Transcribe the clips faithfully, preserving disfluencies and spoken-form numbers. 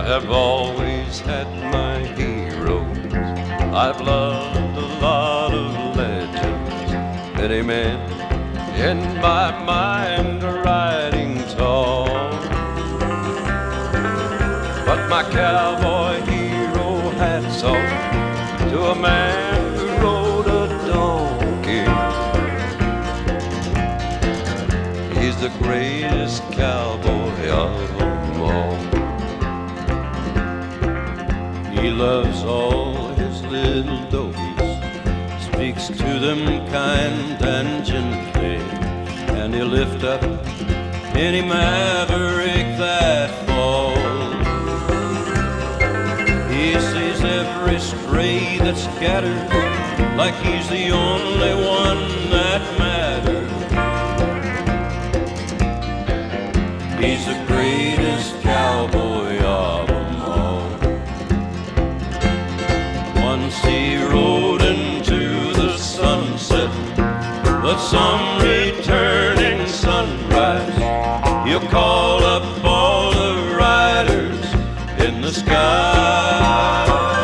have always had my heroes. I've loved a lot of legends, many men in my mind are riding tall. But my cowboy hero hat's off to a man who rode a donkey. He's the greatest cowboy of them all. He loves all his little dogies, speaks to them kind and gently, and he'll lift up any maverick that falls. He sees every stray that's scattered, like he's the only one that matters. He's the greatest cowboy of them all. Once he rode into the sunset, but some returning sunrise, he'll call up all the riders in the sky.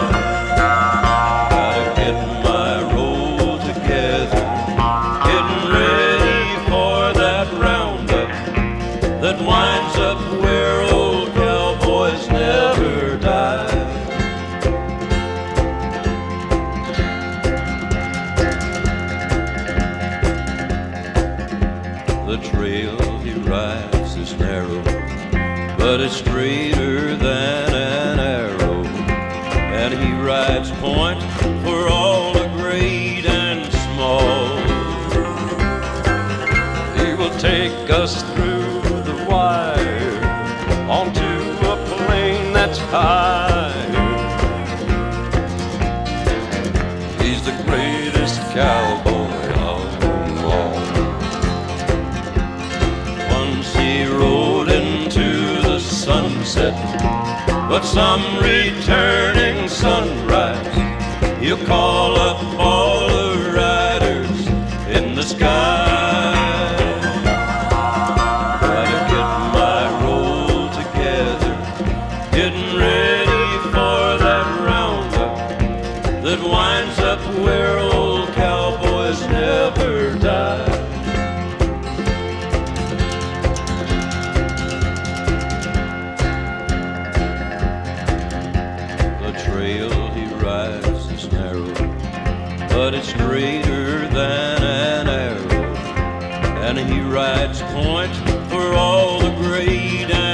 Gotta get my roll together, getting ready for that roundup that winds up where old cowboys never die. The trail he rides is narrow, but it's straighter than an arrow, and he rides point for all the great and small. He will take us through the wire onto a plain that's higher. He's the greatest cowboy of them all. Once he rode into the sunset, but some returning sunrise, he'll call up all the riders in the sky. Gotta get my roll together, getting ready for that roundup that winds up where old cowboys never die. Trail he rides is narrow, but it's straighter than an arrow, and he rides point for all the great and